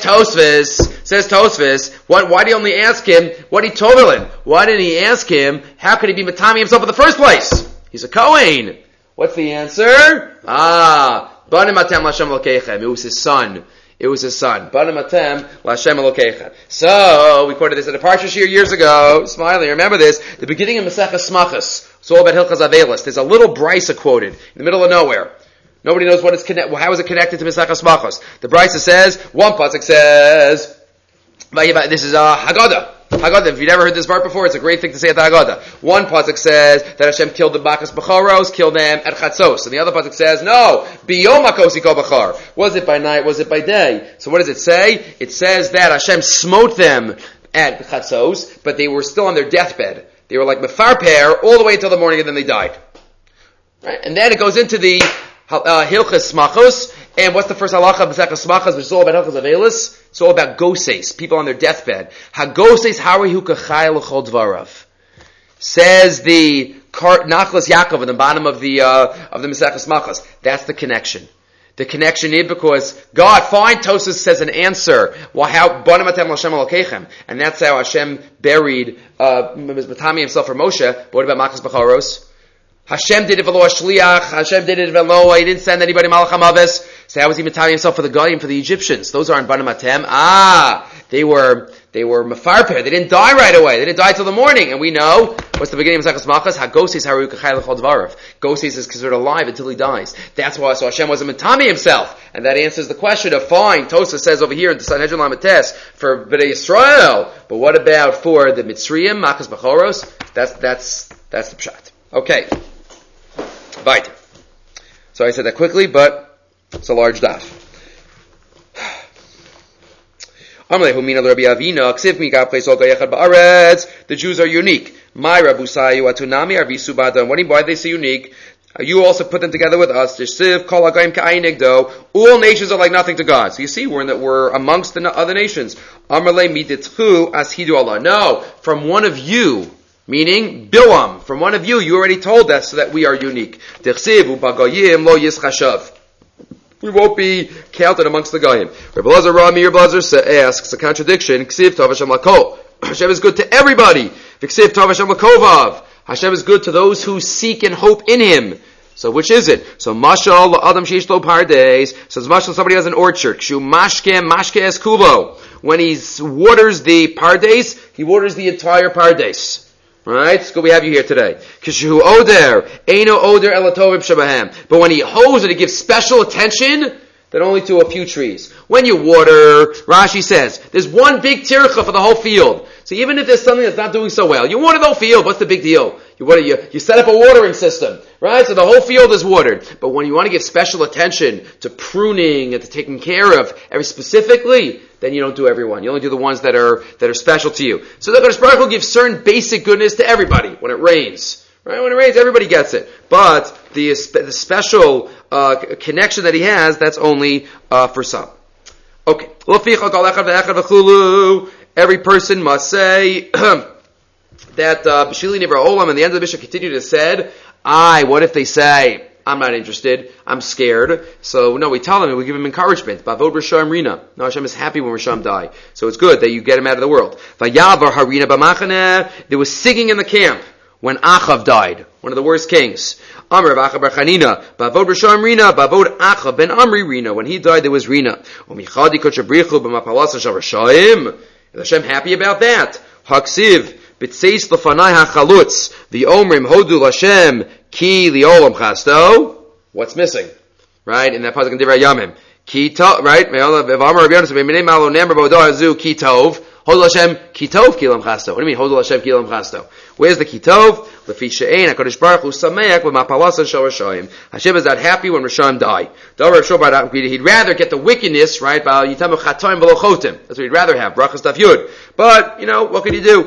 A: Tosfos, why did he only ask him what he told him? Why didn't he ask him, how could he be Matami himself in the first place? He's a Kohen. What's the answer? Banim Atem Lashem Elokeichem. It was his son. Banim Atem Lashem Elokeichem. So, we quoted this at a Parsha Shir years ago. Smiling, remember this. The beginning of Maseches Smachos. It's all about Hilchas Avelis. There's a little brisa quoted in the middle of nowhere. Nobody knows how is it connected to Maseches Smachos. The brisa says, one pasuk says, this is a Haggadah. Haggadah, if you've never heard this part before, it's a great thing to say at the Haggadah. One pasuk says that Hashem killed the Bachas Bechoros, killed them at Chatzos. And the other pasuk says, no, Biyom HaKos Yiko Bechar. Was it by night, was it by day? So what does it say? It says that Hashem smote them at Chatzos, but they were still on their deathbed. They were like mefarper all the way until the morning and then they died. Right? And then it goes into the Hilchas Smachos, and what's the first halacha of Maseches Smachos, which is all about Hilchas Avelis? It's all about goses, people on their deathbed. Hagoses harihu kachai l'chol dvarav. Says the Nachlas Yaakov at the bottom of the Maseches Smachos. That's the connection. The connection is because God, fine, Tosas says an answer. Well, how, Banim Atem Lashem Elokeichem. And that's how Hashem buried, Matami himself for Moshe. But what about Machas Bechoros? Hashem did it v'lo shliach. Hashem did it v'lo. He didn't send anybody malach hamaves. So how was he matayim himself for the Goyim, for the Egyptians? Those aren't banim atem. They were mefarper. They didn't die right away. They didn't die till the morning. And we know what's the beginning of Maseches Smachos? Hagoses haru kachai l'chol dvarav. Goses is considered alive until he dies. That's why. So Hashem wasn't matami himself, and that answers the question of fine. Tosafos says over here in the Sanhedrin Lamates for Bnei Yisrael, but what about for the Mitzrayim, Machas Bechoros? That's the pshat. Okay. Weiter. So I said that quickly, but it's a large daf. The Jews are unique. Why are they so unique? You also put them together with us. All nations are like nothing to God. So you see, we're amongst the other nations. No, from one of you. Meaning, Bilam, from one of you already told us that we are unique. We won't be counted amongst the Goyim. Rabbi Elazar Rami asks a contradiction. Hashem is good to everybody. Hashem is good to those who seek and hope in Him. So which is it? So Mashal Adam Sheish Lo Pardes. So Mashal, somebody has an orchard. Shu Mashke es Kulo. When he waters the Pardes, he waters the entire Pardes. Right? It's good we have you here today. Kishu oder, eino oder elatovim shabahem. But when he hoes it, he gives special attention, then only to a few trees. When you water, Rashi says, there's one big tircha for the whole field. So even if there's something that's not doing so well, you water the whole field, what's the big deal? You set up a watering system, right? So the whole field is watered. But when you want to give special attention to pruning and to taking care of every specifically, then you don't do everyone. You only do the ones that are special to you. So the Kadosh Baruch Hu gives certain basic goodness to everybody when it rains. Right? When it rains, everybody gets it. But the special connection that he has, that's only for some. Okay. Every person must say that B'shili Nivra Olam, and the end of the Mishnah continued to said, what if they say, I'm not interested, I'm scared. So no, we tell them, we give them encouragement. Bavod Risham Rina. No, Hashem is happy when Risham die. So it's good that you get him out of the world. Vayavar Harina B'machaneh. There was singing in the camp when Achav died, one of the worst kings. Amr of Achav Bar Chanina, Bavod Risham Rina, Bavod Achav ben Amri Rina. When he died, there was Rina. Umichadi Kochabrichu B'mapalas Shal Rishayim. Is Hashem happy about that? Haksiv. B'tseis l'fanai hachalutz, v'omrim hodu l'Hashem, ki li'olam chasto. What's missing? Right? In that pasuk in Divrei Yamim. Ki tov, right? V'amar Rabbi Yonasan, v'minei malo nemar b'odah hazu, ki tov. Hodu l'Hashem, ki tov, ki lam chasto. What do you mean, hodu l'Hashem, ki lam chasto? Where's the ki tov? L'fi she'ein, HaKadosh Baruch Hu sameach, v'mapalasan shal Rishayim. Hashem is not happy when Rishayim die. He'd rather get the wickedness, right? That's what he'd rather have. Brachas Daf Yud. But, what can you do?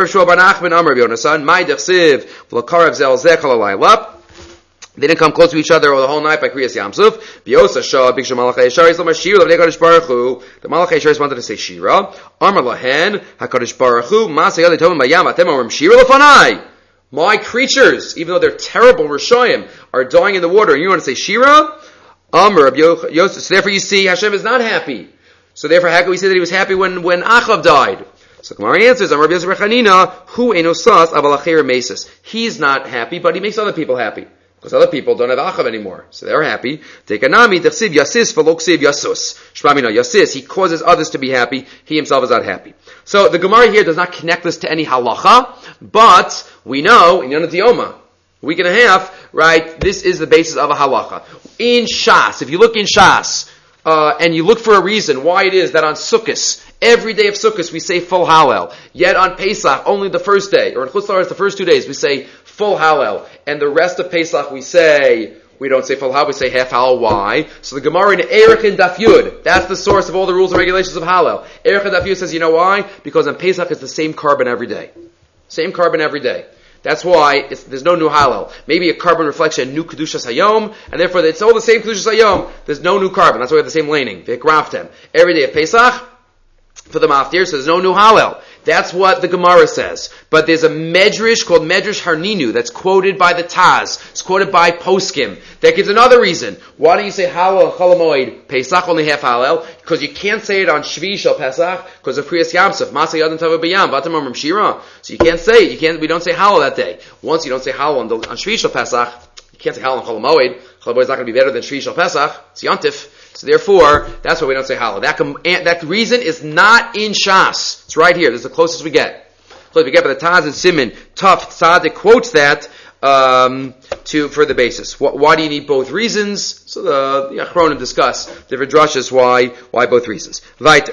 A: They didn't come close to each other the whole night by Kriyas Yamsuf. Biosa Shah, Big Shah Malach Yeshar, Yisrael Mashir, Levnei Kadosh Baruch Hu. The Malach Yeshar wanted to say Shira. Amar Lahen, HaKadosh Baruch Hu, Masa Yad Tovim Bayam, Atem Amrim Shira Lefanai. My creatures, even though they're terrible Rishayim, are dying in the water, and you want to say Shira? Amar Yosef. So therefore you see, Hashem is not happy. So therefore, how can we say that he was happy when Achav died? So Gemara answers, Amar Yosef Rechanina, Hu Enosas Avalachir Mesis. He's not happy, but he makes other people happy. Because other people don't have Achav anymore. So they're happy. Tekanami, Techsiv Yasis, Veloksiv Yasus. Shmamina Yasis, he causes others to be happy. He himself is not happy. So the Gemara here does not connect this to any halacha, but we know, in Yonat Yoma, a week and a half, right, this is the basis of a halacha. In Shas, if you look in Shas, and you look for a reason why it is that on Sukkot, every day of Sukkot we say full Hallel, yet on Pesach, only the first day, or in Chutz La'aretz the first 2 days, we say full Hallel, and the rest of Pesach we don't say full Hallel, we say half Hallel. Why? So the Gemara in Erech and Daf Yud, that's the source of all the rules and regulations of Hallel. Erech and Daf Yud says, you know why? Because on Pesach it's the same carbon every day. Same carbon every day. That's why there's no new Hallel. Maybe a carbon reflects a new Kedushas Hayom, and therefore it's all the same Kedushas Hayom. There's no new carbon. That's why we have the same laning. V'ekraftem. Every day of Pesach, for the Maftir, so there's no new Hallel. That's what the Gemara says. But there's a Medrash called Medrash Harninu that's quoted by the Taz. It's quoted by Poskim. That gives another reason. Why don't you say Hallel Cholamoid Pesach only half Hallel? Because you can't say it on Shvi Shel Pesach because of Kriyas Yamsuf. Masa Yadin Tava B'Yam Vatam Amrim Shira. So you can't say it. We don't say Hallel that day. Once you don't say Hallel on Shvi Shel Pesach, you can't say Hallel on Cholamoid. Cholamoid is not going to be better than Shvi Shel Pesach. It's Yontif. So therefore, that's why we don't say Hallel. That reason is not in Shas. It's right here. This is the closest we get. So if we get by the Taz and Siman, Tuf Tzaddik quotes that for the basis. Why do you need both reasons? So the Achronim discuss different drushes why both reasons. Weiter.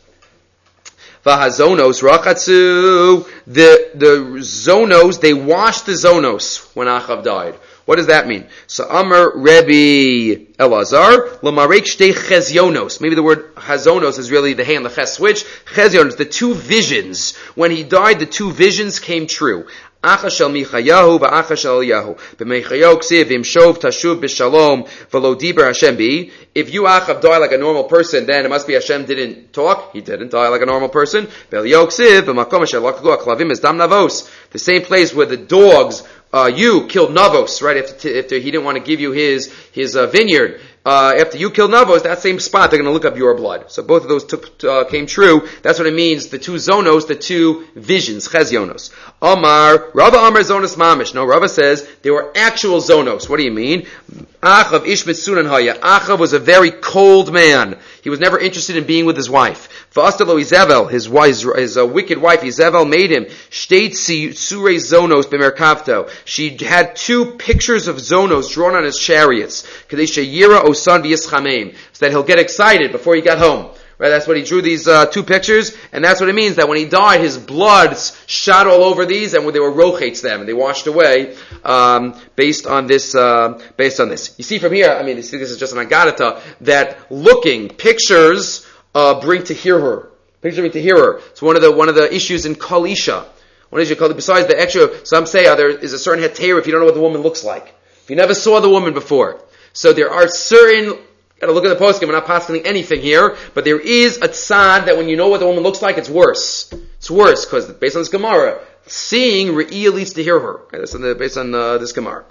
A: Vahazonos rachatzu. The zonos, they washed the zonos when Achav died. What does that mean? So Amar Rebbe Elazar Lamarek Shtei Chezionos. Maybe the word Hazonos is really the hand, the Ches switch. Chezionos, the two visions. When he died, the two visions came true. Acha shel Michayahu va'acha shel Eliyahu. B'Michayahu ksiv imshov tashuv b'shalom v'lo diber Hashem bi. If you Achav die like a normal person, then it must be Hashem didn't talk. He didn't die like a normal person. B'Eliyahu ksiv b'makom asher lakagu aklavim es dam navos. The same place where the dogs you killed Navos, right? After he didn't want to give you his vineyard. After you killed Navos, that same spot, they're going to look up your blood. So both of those came true. That's what it means. The two zonos, the two visions, chezionos. Rava Amar zonos mamish. No, Rava says they were actual zonos. What do you mean? Achav ish mitzunan haya. Achav was a very cold man. He was never interested in being with his wife. V'astalo Izevel, his wicked wife Izevel made him shteit surei zonos b'merkavto. She had 2 pictures of zonos drawn on his chariots. Kadei sheyira osan v'yischamim, so that he'll get excited before he got home. Right, that's what he drew these 2 pictures, and that's what it means that when he died, his blood shot all over these, and they were rochates them, and they washed away based on this. You see from here, I mean, this is just an agadata that looking pictures bring to hear her. Pictures bring to hear her. It's one of the issues in Kol Isha. Besides the extra, some say there is a certain heter if you don't know what the woman looks like, if you never saw the woman before. So there are certain. Got to look at the poskim. We're not passing anything here, but there is a tzad that when you know what the woman looks like, it's worse. It's worse because based on this Gemara, seeing re'iyah leads to hear her. Okay, that's based on this Gemara.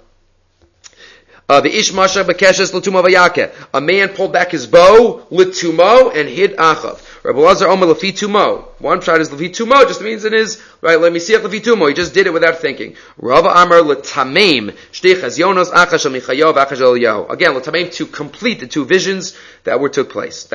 A: The ish masha bekeshes l'tumo vayake. A man pulled back his bow l'tumo and hid Achav. Rabbi Lazar Omer lefi tumo. One shot is lefi tumo, just means it is right. Let me see it lefi tumo. He just did it without thinking. Rava Amar l'tamim shtei chazionos achash michayo v'achash eliyahu. Again, l'tamim to complete the 2 visions that would take place.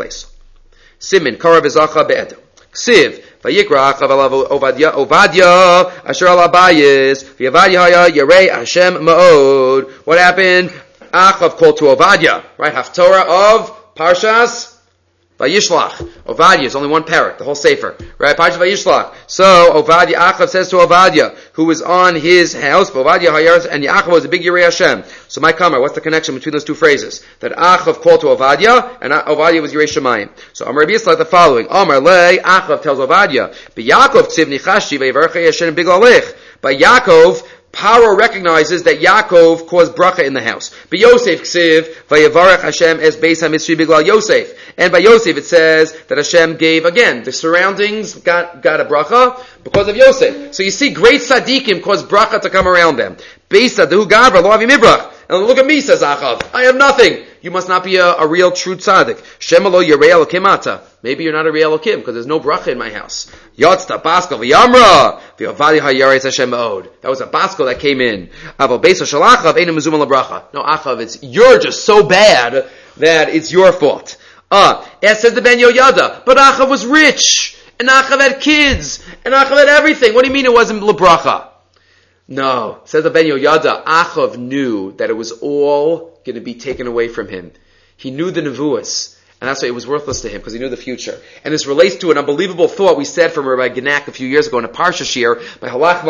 A: Simin karav ezacha be'edo. Ksiv vayikra Achav alav Ovadia asher ala bayis v'Ovadia haya yarei Hashem ma'od. What happened? Achav called to Ovadia, right? Haftorah of Parshas Vayishlach. Ovadia is only one parak, the whole sefer, right? Parshas Vayishlach. So Ovadia, Achav says to Ovadia, who was on his house, Ovadia hayars, and Achav was a big Yirei Hashem. So my comment, what's the connection between those 2 phrases? That Achav called to Ovadia, and Ovadia was Yirei Shemayim. So Amar Rabbi Yisrael the following: Amar le Achav tells Ovadia, B'Yakov ksiv nichashi ve'yivarchei Hashem b'galech. By Yaakov, Paro recognizes that Yaakov caused bracha in the house. By Yosef ksiv vayevarech Hashem es beis hamitzri biglal Yosef. And by Yosef it says that Hashem gave, again, the surroundings got a bracha because of Yosef. So you see, great tzaddikim cause bracha to come around them. Beis adahu gavra lo avi mibrach. And look at me, says Achav. I have nothing. You must not be a real true tzaddik. Shema lo yirei elokim ata. Maybe you're not a real elokim because there's no bracha in my house. Yotzta baskel v'yamra v'yavadi hayaretz Hashem od. That was a baskel that came in. Aval beis shel Achav einu mezumah lebracha. No, Achav, you're just so bad that it's your fault. As says the Ben Yoyada, but Achav was rich, and Achav had kids, and Achav had everything. What do you mean it wasn't lebracha? No, says the Ben Yoyada, Achav knew that it was all going to be taken away from him. He knew the nevuos, and that's why it was worthless to him, because he knew the future. And this relates to an unbelievable thought we said from Rabbi Genak a few years ago in a Parsha Shir by Halach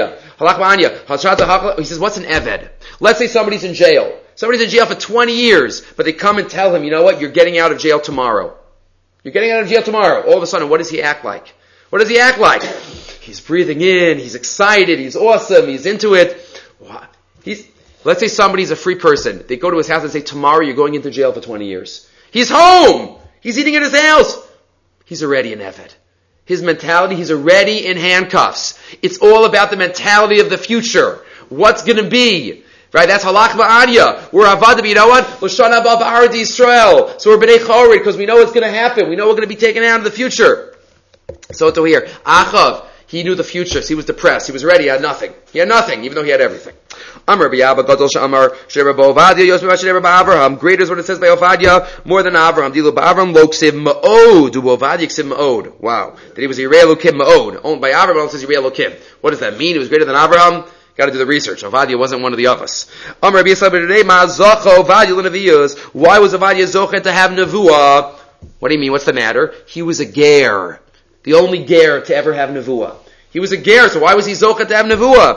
A: Ma'anya. He says, what's an Eved? Let's say somebody's in jail. Somebody's in jail for 20 years, but they come and tell him, you know what, you're getting out of jail tomorrow. You're getting out of jail tomorrow. All of a sudden, what does he act like? What does he act like? He's breathing in, he's excited, he's awesome, he's into it. Let's say somebody's a free person. They go to his house and say, tomorrow you're going into jail for 20 years. He's home! He's eating at his house! He's already an Eved. His mentality, he's already in handcuffs. It's all about the mentality of the future. What's gonna be? Right? That's halach ba'adya. We're avad, you know what? L'shana ba'ar Yisrael. So we're b'nei chorid because we know it's gonna happen. We know we're gonna be taken out in the future. So to here, Achav, he knew the future, so he was depressed. He was ready, he had nothing. He had nothing, even though he had everything. Amar b'yabba gadol she'amar she'rabba Ovadia yosef b'asher Avraham. Greater is what it says by Ovadia, more than Avraham. Dilu b'Avraham lo ksiv ma'od. Du Ovadia ksiv ma'od. Wow. That he was Yirei Elokim ma'od. Owned by Avraham, it says Yirei Elokim. What does that mean? It was greater than Avraham? Got to do the research. Ovadia wasn't one of the others. Amar Rabbi Yisrael b'nei ma'azocha Ovadia l'neviyos. Why was Ovadia zocha to have nevuah? What do you mean? What's the matter? He was a ger. The only ger to ever have nevuah. He was a ger, so why was he zocha to have nevuah?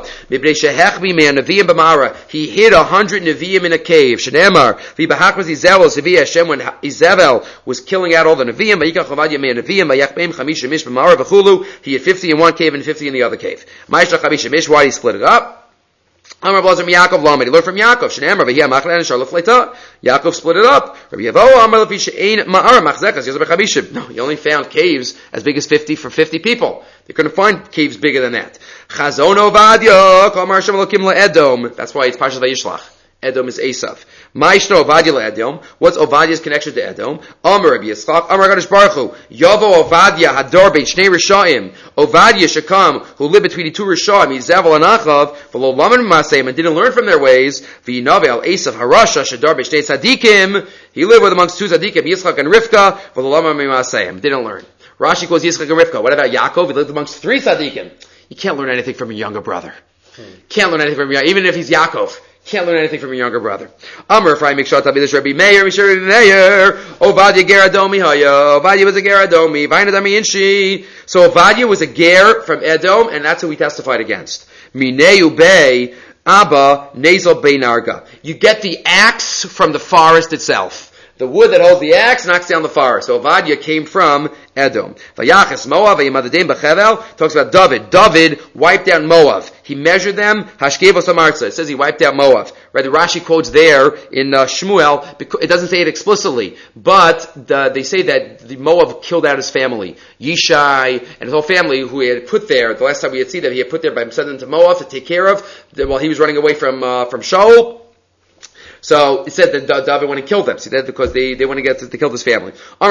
A: He hid 100 neviim in a cave. Shneimar v'bahak was Izevel sevi Hashem when Izevel was killing out all the neviim. Vayikach Ovadia me neviim vayachbeim chamisha mish b'mara v'chulu. He had 50 in one cave and 50 in the other cave. Ma'ishlach chamisha mish. Why did he split it up? Amar Blazer Yaakov Lamed. He learned from Yaakov. Shneimar v'hiyah machlan and sharlef leita. Yaakov split it up. Rabbi Yevo Amar lefi she'ein ma'ar machzekas yozeh b'chamishim. No, he only found caves as big as 50 for 50 people. They couldn't find caves bigger than that. Chazon Ovadia, Kol Mar Hashem Elokim LaEdom. That's why it's Parshat Vayishlach. Edom is Esav. Ma'ishno Ovadia le'Edom. What's Ovadia's connection to Edom? Amar Rabbi Yitzchak, Amar HaKadosh Baruch Hu, Yavo Ovadia Hador Bein Shnei Rishaim. Ovadia should come, who lived between the two Rishaim, Yizavel and Achav, v'lo laman ma'aseim, and didn't learn from their ways. V'yinavel Esav Harasha Shadar Bein Shnei Tzadikim. He lived with amongst two Tzadikim, Yitzchak and Rivka, v'lo laman ma'aseim, didn't learn. Rashi calls Yitzchak and Rivka. What about Yaakov? He lived amongst three Tzadikim. You can't learn anything from a younger brother. Can't learn anything from even if he's Yaakov. Can't learn anything from a younger brother. Amr Ephraim Mikshot Abidish Rabbi Meir Mishar Rabbi Meir Ovadia Ger Adomi Haya. Ovadia was a Ger Adomi. Vainadami Inshi. So Ovadia was a Ger from Edom, and that's who we testified against. Mineu Bey Abba Nezel Beinarga. You get the axe from the forest itself. The wood that holds the axe knocks down the forest. So Ovadia came from Edom. Vayachas Moav v'yimadadim b'chevel talks about David. David wiped out Moav. He measured them. Hashkevos Amartza. It says he wiped out Moav. Right? The Rashi quotes there in Shmuel. It doesn't say it explicitly, but they say that the Moav killed out his family, Yishai and his whole family, who he had put there. The last time we had seen that he had put there by sending them to Moav to take care of while he was running away from Shaul. So it said that David went and killed them. See that because they want to get to kill this family.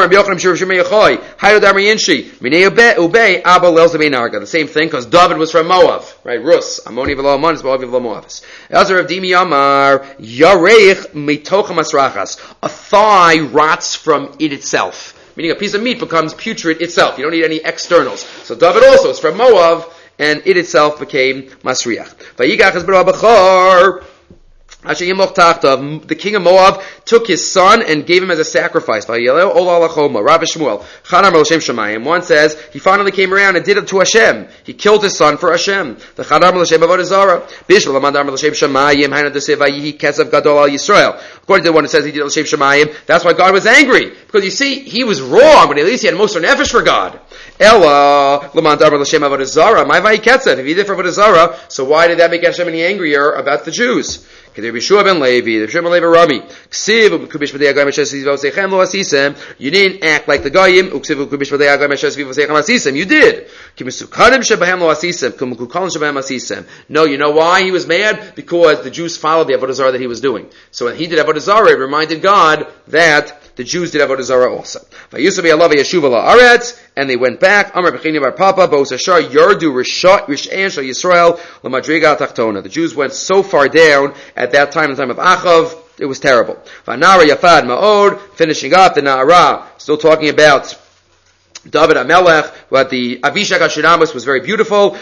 A: The same thing because David was from Moav, right? Rus, Amoni v'lo Ammon, Moav v'lo Moavis. Elazar of Dimi Amar Yareich mitocha masrachas. A thigh rots from it itself, meaning a piece of meat becomes putrid itself. You don't need any externals. So David also is from Moav, and it itself became masriach. Vayigach es b'ro b'chor. The king of Moab took his son and gave him as a sacrifice. One says he finally came around and did it to Hashem. He killed his son for Hashem. According to the one that says he did it L'Shem Shemayim, that's why God was angry. Because you see, he was wrong, but at least he had Moser Nefesh for God. If he did for Avodah Zarah, so why did that make Hashem any angrier about the Jews? You didn't act like the Goyim. You did. No, you know why he was mad? Because the Jews followed the Avodah Zarah that he was doing. So when he did Avodah Zarah, it reminded God that the Jews did Avodah Zarah also. And they went back. The Jews went so far down at that time, the time of Achav, it was terrible. Finishing up the Na'ara, still talking about David HaMelech, but the Avishag HaShunamis was very beautiful.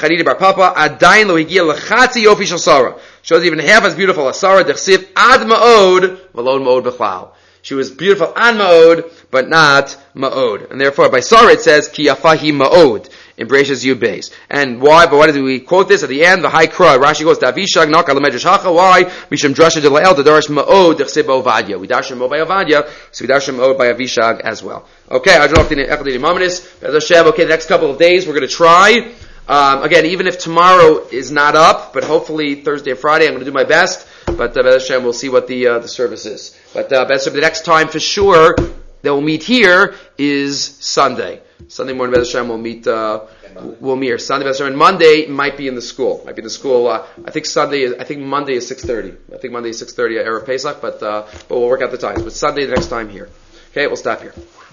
A: Shows even half as beautiful as Sarah. Dechsiv ad ma'od, v'lo ma'od b'chlal. She was beautiful ad ma'od, but not ma'od. And therefore, by Sarah it says, ki yafahi ma'od. Embraces you base. And why? But why did we quote this at the end? The high cry. Rashi goes to Avishag, Nak al Medrash Hacha. Why? Misham Drasha de Lael, the Darash Ma'od, Dechsib Ovadia. We dash him by Ovadia, so we dash him by Avishag as well. Okay, I don't know if the okay, the next couple of days we're going to try. Again, even if tomorrow is not up, but hopefully Thursday and Friday, I'm going to do my best. But we'll see what the service is. But the next time for sure that we'll meet here is Sunday. Sunday morning, Bez Hashem, we'll meet here. Sunday, Bez Hashem, and Monday might be in the school. I think Monday is 6:30. I think Monday is 6:30 at Erev Pesach, but we'll work out the times. But Sunday, the next time here. Okay, we'll stop here.